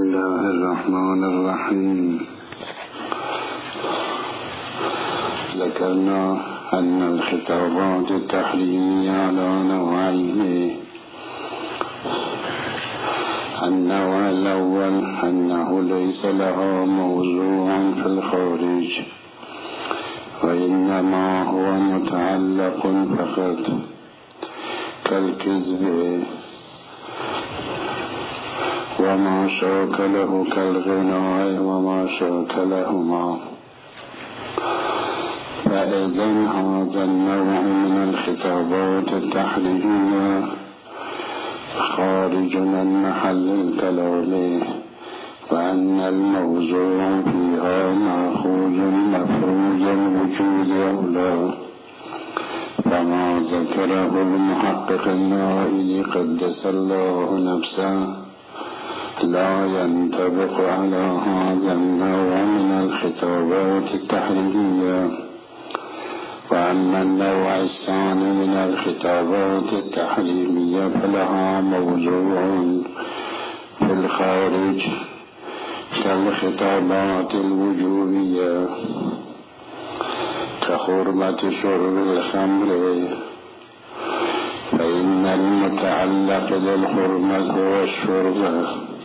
الله الرحمن الرحيم. ذكرنا أن الخطابات التحريمية على نوعين. النوع الأول أنه ليس لها موضوع في الخارج، وإنما هو متعلق فقط، كالكذب وما شاكله، كالغناء وما شاكلهما. فإذن هذا النوع من الخطابات التحريمية خارج من محل الكلام، وأن الموضوع فيها مأخوذ مفروض الوجود أولى. فما ذكره المحقق النائل قدس الله نفسه لا ينطبق على هذا النوع من الخطابات التحريمية. وأما النوع الثاني من الخطابات التحريمية فلها موضوع في الخارج، كالخطابات الوجوبية، كحرمة شرب الخمر، فإن المتعلق للحرمة هو الشرب،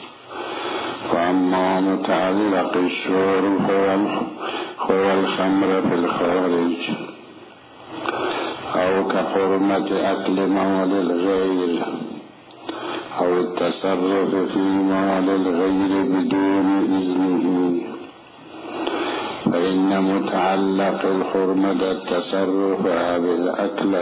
وأما متعلق الشرب هو الخمر في الخارج. أو كحرمة أكل مال الغير، أو التصرف في مال الغير بدون إذنه، فإن متعلق الحرمة التصرف بالأكل،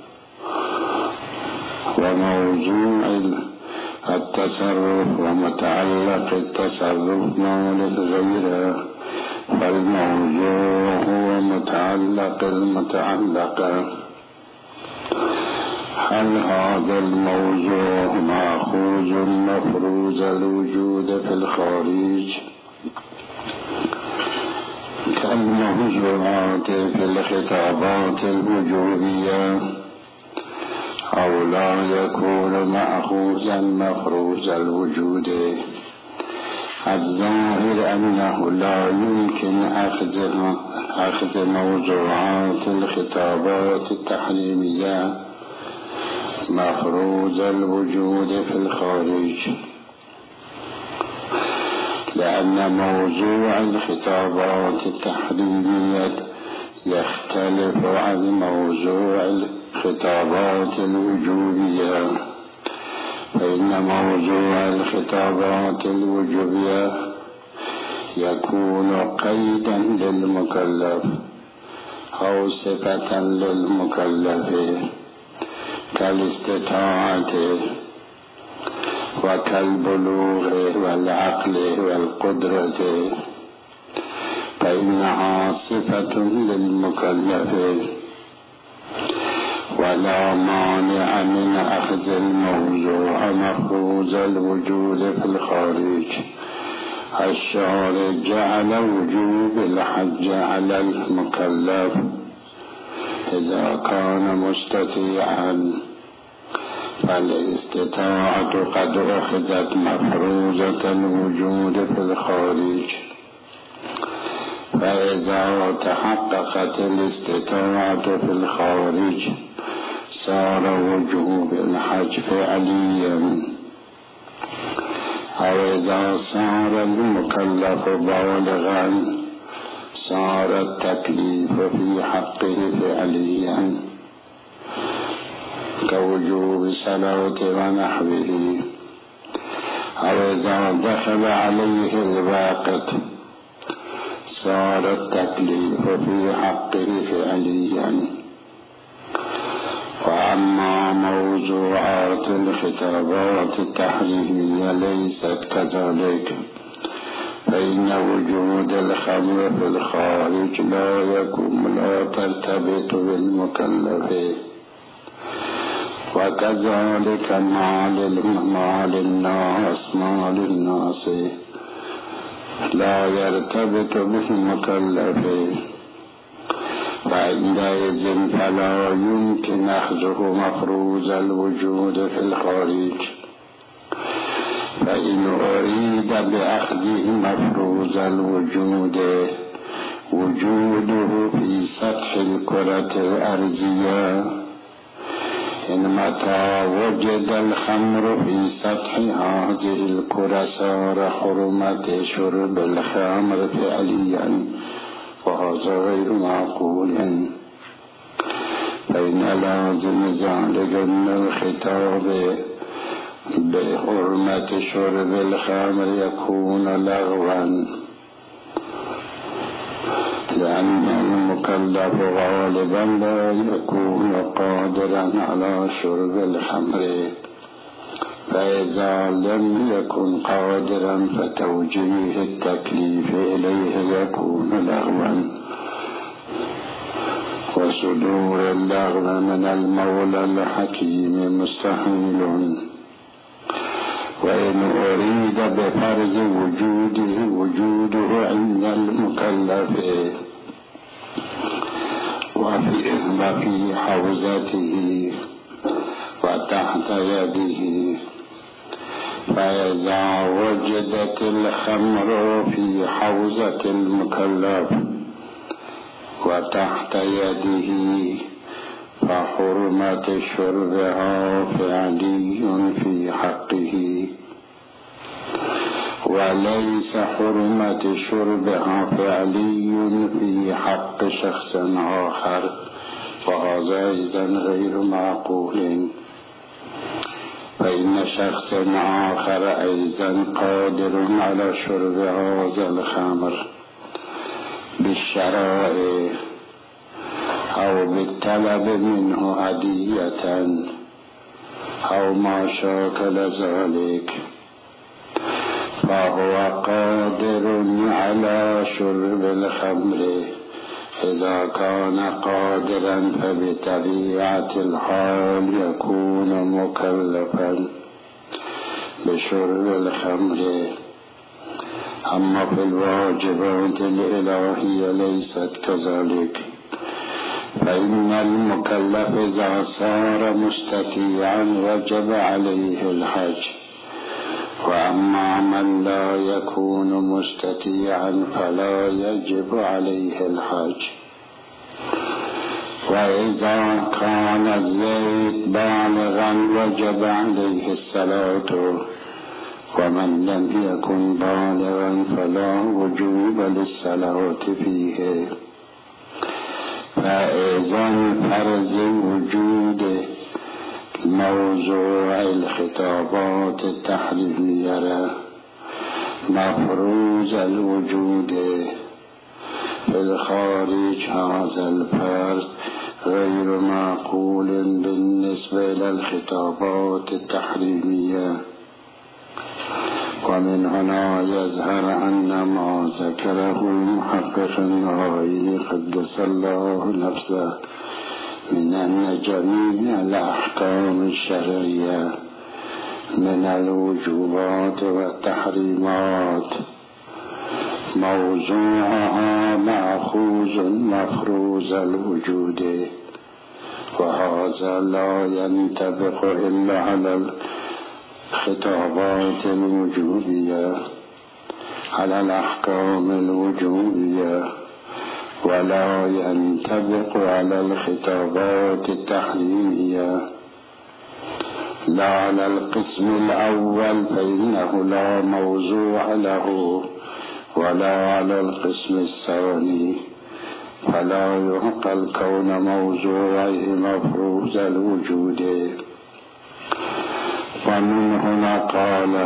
وموضوع التصرف ومتعلق التصرف مال الغير، فالموضوع هو متعلق المتعلق. هل هذا الموضوع مأخوذ مفروض الوجود في الخارج كالموضوعات في الخطابات الوجوبية، أو لا يكون مأخوذا مفروض الوجود؟ الظاهر أنه لا يمكن أخذ موضوعات الخطابات التحريمية مفروض الوجود في الخارج، لأن موضوع الخطابات التحريمية يختلف عن موضوع الخطابات الوجوبية. فإن موضوع الخطابات الوجوبية يكون قيدا للمكلف أو صفة للمكلف، كالاستطاعة وكالبلوغ والعقل والقدرة، فإنها صفة للمكلف، ولا مانع من أخذ الموضوع مفروض الوجود في الخارج. الشارع جعل وجوب الحج على المكلف إذا كان مستطيعا، فالاستطاعة قد أخذت مفروضة الوجود في الخارج. فإذا تحققت الاستطاعة في الخارج صار وجوب الحج فعليا. أو إذا صار المكلف بالغا صار التكليف في حقه فعليا، كوجوب صلاة ونحوه. أو إذا دخل عليه الوقت صار التكليف في حقه فعليا. وأما موضوعات الخطابات التحريمية ليست كذلك، فإن وجود الخمر في الخارج لا ترتبط بالمكلف، وكذلك مال الناس لا يرتبط بالمكلف، فعندئذ فلا يمكن أخذه مفروض الوجود في الخارج. فإن أريد بأخذه مفروض الوجود وجوده في سطح الكرة الأرضية، إن متى وجد الخمر في سطح هذه الكرة صار حرمة شرب الخمر فعليا، وهذا غير معقول. فإن لازم ذلك أن الخطاب بحرمة شرب الخمر يكون لغوا، لأن المكلف غالبا لا يكون قادرا على شرب الخمر، فإذا لم يكن قادرا فتوجيه التكليف إليه يكون لغوا، وصدور اللغو من المولى الحكيم مستحيل. وإن أريد بفرض وجوده عند المكلف وفي حوزته وتحت يده، فإذا وجدت الخمر في حوزة المكلف وتحت يده فحرمة شربها فعلي في حقه، وليس حرمة شربها فعلي في حق شخص آخر، وهذا أيضا غير معقول. فإن شخص آخر أيضا قادر على شرب هذا الخمر بالشراء أو بالطلب منه هدية أو ما شاكل ذلك، فهو قادر على شرب الخمر. إذا كان قادرا فبطبيعة الحال يكون مكلفا بشرب الخمر. أما في الواجبات الإلهية ليست كذلك، فإن المكلف إذا صار مستطيعا وجب عليه الحج، وأما من لا يكون مستطيعا فلا يجب عليه الحج. وإذا كان الزيت بالغا وجب عليه الصلاة، ومن لم يكن بالغا فلا وجوب للصلاة فيه. فإذا فرض وجود موضوع الخطابات التحريمية مفروض الوجود في الخارج، هذا الفرض غير معقول بالنسبة للخطابات التحريمية. ومن هنا يظهر أن ما ذكره المحقق النهائي قدس الله نفسه من أن جميع الأحكام الشرعية من الوجوبات والتحريمات موضوعها مأخوذ مفروض الوجود، وهذا لا ينطبق إلا على الخطابات الوجوبية، على الأحكام الوجوبية، ولا ينطبق على الخطابات التحريمية. لا على القسم الأول فإنه لا موضوع له، ولا على القسم الثاني فلا يعقل كون موضوعه مفروض الوجود. ومن هنا قال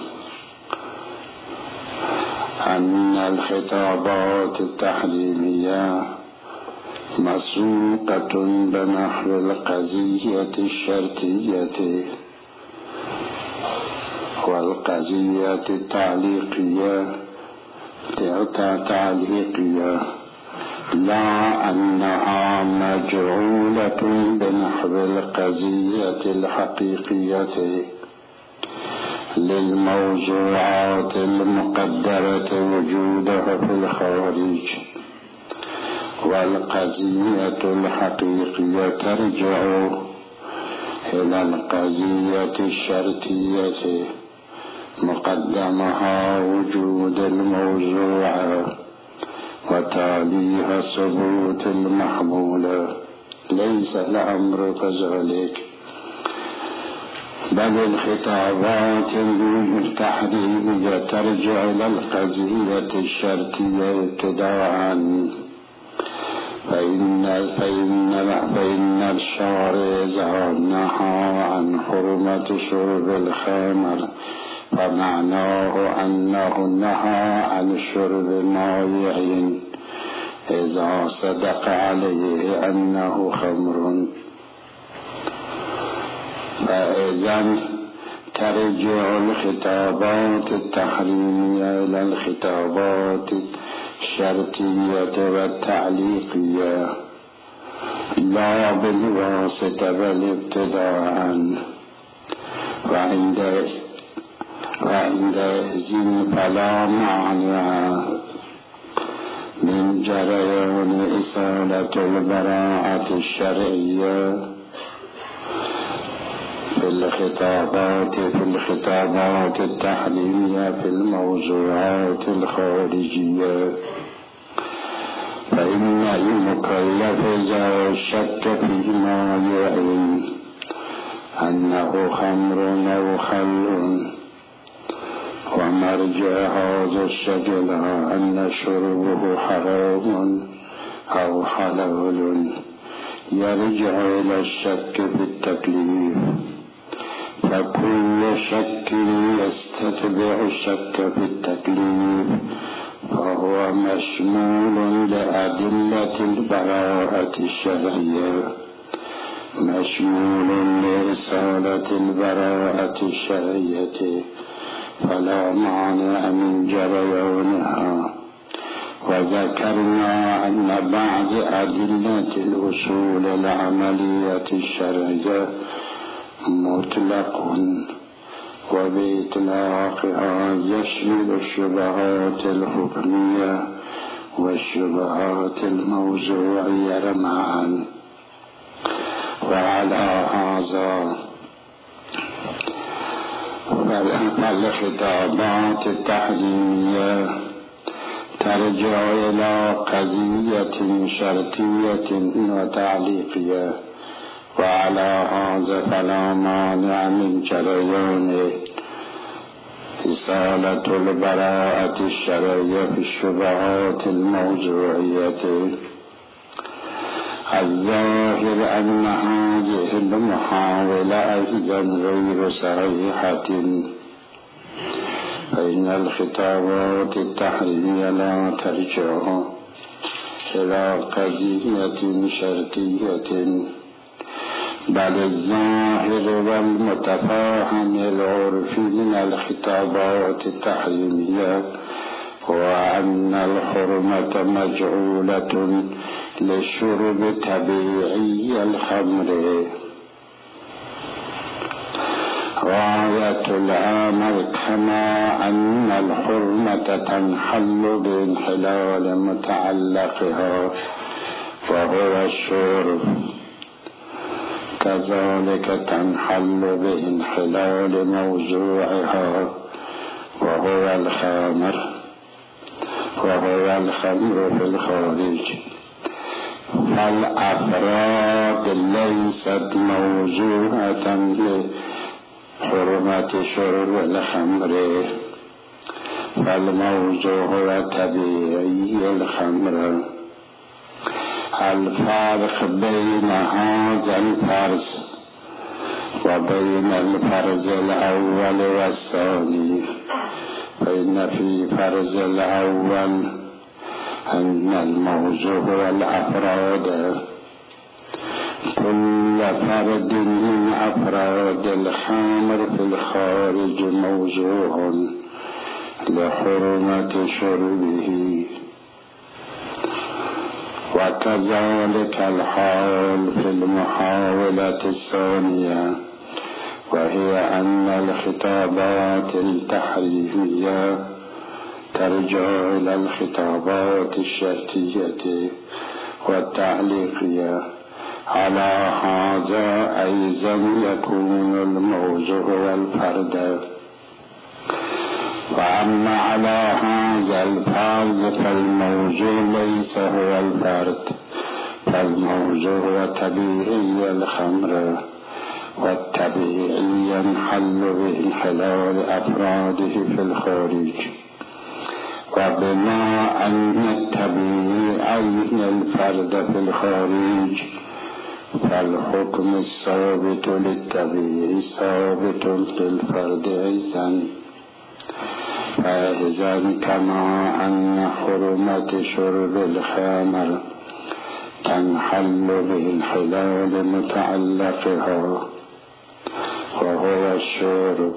أن الخطابات التحريمية مسوقة بنحو القضية الشرطية والقضية التعليقية، لا أنها مجعولة بنحو القضية الحقيقية للموضوعات المقدرة وجودها في الخارج. والقضية الحقيقية ترجع إلى القضية الشرطية مقدمها وجود الموضوع وتاليها ثبوت المحمول. ليس الأمر كذلك، بل الخطابات التحريمية ترجع إلى القضية الشرطية ابتداءً، فإن الشارع إذا نهى عن حرمة شرب الخمر فمعناه أنه نهى عن شرب مائع إذا صدق عليه أنه خمر. فإذا ترجع الخطابات التحريمية إلى الخطابات الشرطية والتعليقية لا بالواسطة بل ابتداءً. وعندئذ فلا مانع من جريان إصالة البراءة الشرعية في الخطابات التحريمية في الموضوعات الخارجية. فإن المكلف إذا شك في مائع أنه خمر أو خل ومرجع هذا الشك أن شربه حرام أو حلال يرجع إلى الشك في التكليف، فكل شك يستتبع الشك في التكليف فهو مشمول لأدلة البراءة الشرعية، مشمول لإصالة البراءة الشرعية، فلا مانع من جريانها. وذكرنا أن بعض أدلة الأصول العملية الشرعية مطلق، وبإطلاقها يشمل الشبهات الحكمية والشبهات الموضوعية معا. وعلى هذا فالخطابات التحريمية ترجع إلى قضية شرطية وتعليقية، وعلى هذا فلا مانع من جريان إصالة البراءة الشرعية في الشبهات الموضوعية. الظاهر أن هذه المحاولة أيضا غير صحيحة، فإن الخطابات التحريمية لا ترجع إلى قضية شرطية، بل الظاهر والمتفاهم العرفي من الخطابات التحريمية هو أن الحرمة مجعولة للشرب طبيعي الخمر. غاية الأمر كما أن الحرمة تنحل بانحلال متعلقها وهو الشرب، كذلك تنحل بانحلال موضوعها وهو الخمر في الخارج. فالأفراد ليست موضوعة لحرمة شرب الخمر، فالموضوع هو طبيعي الخمر. الفرق بين هذا الفرز وبين الفرز الأول والثاني، فإن في فرز الأول أن الموضوع هو الأفراد، كل فرد من أفراد الخمر في الخارج موضوع لحرمة شربه. وكذلك الحال في المحاولة الثانية، وهي أن الخطابات التحريمية ترجع إلى الخطابات الشرطية والتعليقية. على هذا أيضا يكون الموضوع والفرد وأما على هذا الفرض فالموضوع ليس هو الفرد، فالموضوع هو طبيعي الخمر، والطبيعي ينحل بانحلال أفراده في الخارج. وبما أن الطبيعي الفرد في الخارج فالحكم الثابت للطبيعي ثابت للفرد أيضا. فإذا كما أن حرمة شرب الخمر تنحل بانحلال متعلقها وهو الشرب،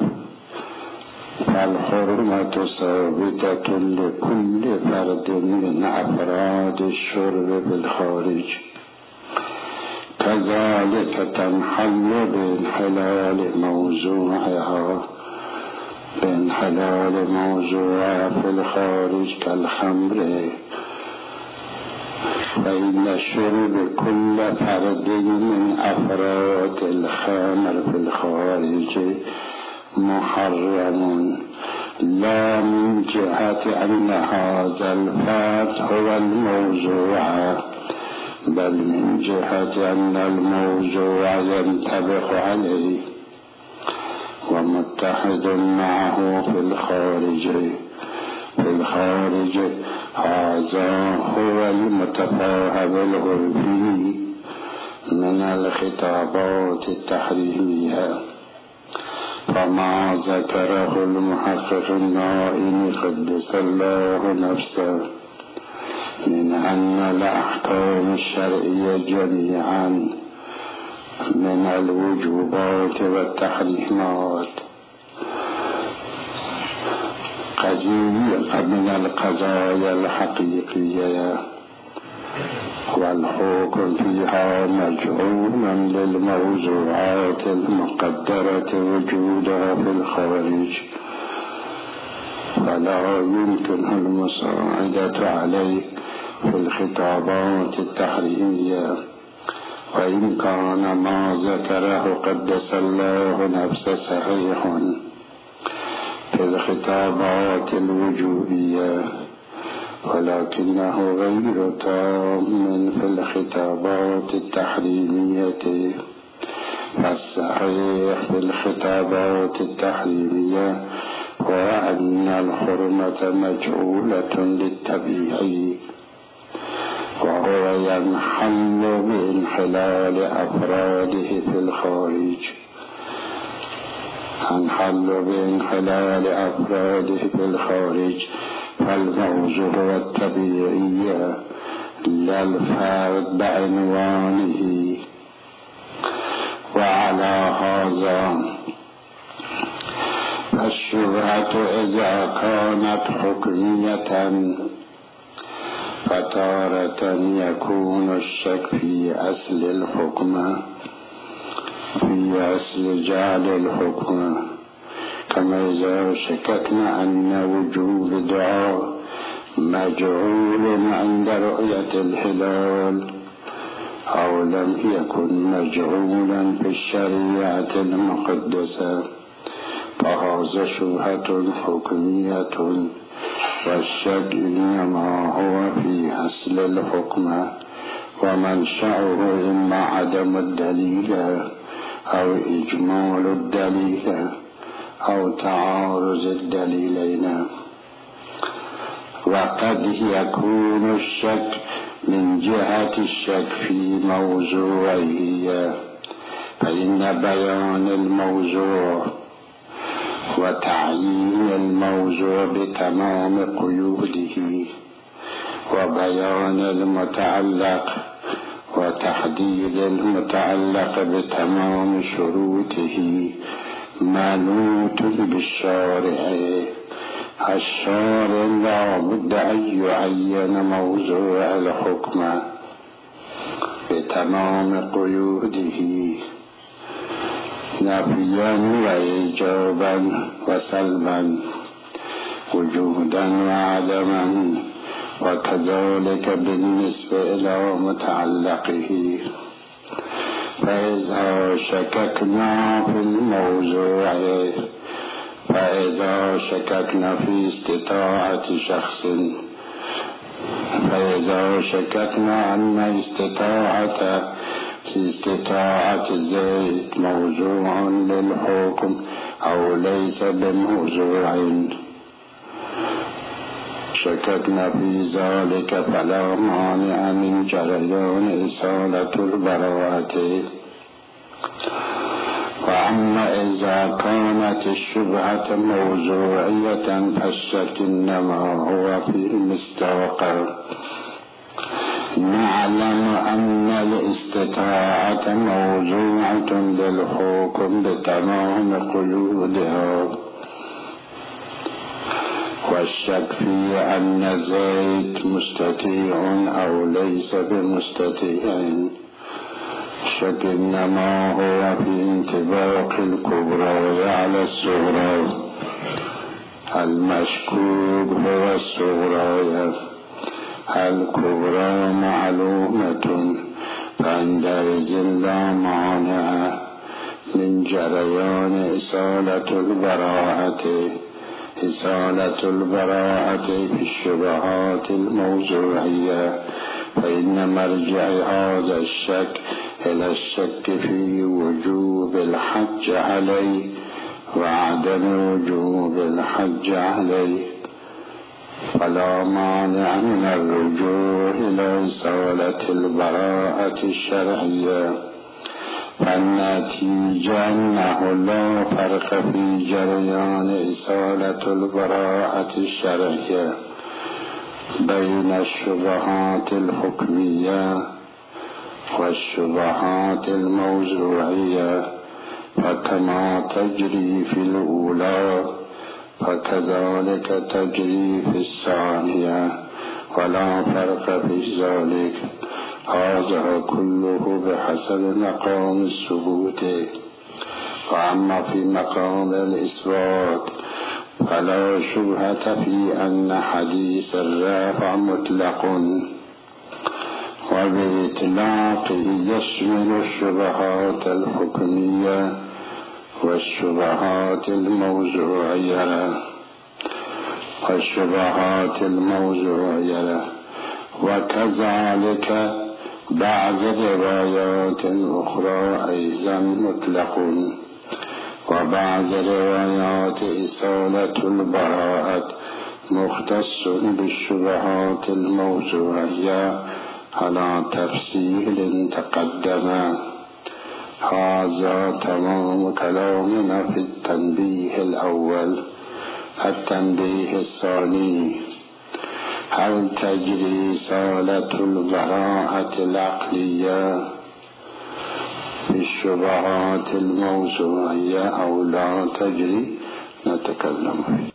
فالحرمة ثابتة لكل فرد من أفراد الشرب بالخارج، كذلك تنحل بانحلال موضوعها في الخارج كالخمر. فإن شرب كل فرد من أفراد الخمر في الخارج محرم، لا من جهة أن هذا الفرد هو الموضوع، بل من جهة أن الموضوع ينطبق عليه ومتحد معه في الخارج. هذا هو المتفاهم الغربي من الخطابات التحريمية. فما ذكره المحقق النائم قدس الله نفسه من أن الأحكام الشرعية جميعا من الوجوبات والتحريمات قضية من القضايا الحقيقية، والحكم فيها مجعول للموضوعات المقدرة وجودها في الخارج، فلا يمكن المساعدة عليه في الخطابات التحريمية. وإن كان ما ذكره قدس الله نفسه صحيح في الخطابات الوجوبية، ولكنه غير تام في الخطابات التحريمية. فالصحيح في الخطابات التحريمية هو أن الحرمة مجعولة للطبيعي، وهو ينحل بانحلال أفراده في الخارج. فالموضوع هو الطبيعي لا الفرد بعنوانه. وعلى هذا فالشبهة إذا كانت حكمية فتارة يكون الشك في أصل جعل الحكم، كما إذا شككنا أن وجوب الدعاء مجعول عند رؤية الهلال أو لم يكن مجعولا في الشريعة المقدسة، فهذا شبهة حكمية، والشك إنما هو في أصل الحكم، ومنشأه إما عدم الدليل أو إجمال الدليل أو تعارض الدليلين. وقد يكون الشك من جهة الشك في موضوعه، فإن بيان الموضوع وتعيين الموضوع بتمام قيوده وبيان المتعلق وتحديد المتعلق بتمام شروطه منوط بالشارع. الشارع لا بد أن يعين موضوع الحكم بتمام قيوده نفيا وإيجابا وسلبا، وجودا وعدما، وكذلك بالنسبة إلى متعلقه. فإذا شككنا في الموضوع فإذا شككنا في استطاعة شخص، فإذا شككنا أن استطاعة زيد موضوع للحكم أو ليس بموضوع، شككنا في ذلك فلا مانع من جريان إصالة البراءة. وأما إذا كانت الشبهة موضوعية فالشك إنما هو في المصداق. نعلم أن الاستطاعة موضوعة للحكم بتمام قيودها، والشك في أن زيد مستطيع أو ليس بمستطيع، الشك إنما هو في انطباق الكبرى على الصغرى. المشكوك هو الصغرى، الكبرى معلومة، فعندئذ لا مانع من جريان إصالة البراءة في الشبهات الموضوعية، فإن مرجع هذا الشك إلى الشك في وجوب الحج عليه وعدم وجوب الحج عليه، فلا مانع من الرجوع إلى إصالة البراءة الشرعية. فالنتيجة أنه لا فرق في جريان إصالة البراءة الشرعية بين الشبهات الحكمية والشبهات الموضوعية، فكما تجري في الأولى فكذلك تجري في الثانية، ولا فرق في ذلك. هذا كله بحسب مقام الثبوت. وأما في مقام الإثبات فلا شبهة في أن حديث الرافع مطلق، وبإطلاقه يشمل الشبهات الحكمية والشبهات الموضوعية، وكذلك بعض روايات أخرى أيضا مطلق، وبعض روايات إصالة البراءة مختص بالشبهات الموضوعية على تفصيل تقدم. هذا تمام كلامنا في التنبيه الأول. التنبيه الثاني: هل تجري إصالة البراءة العقلية في الشبهات الموضوعية أو لا تجري؟ نتكلم فيه.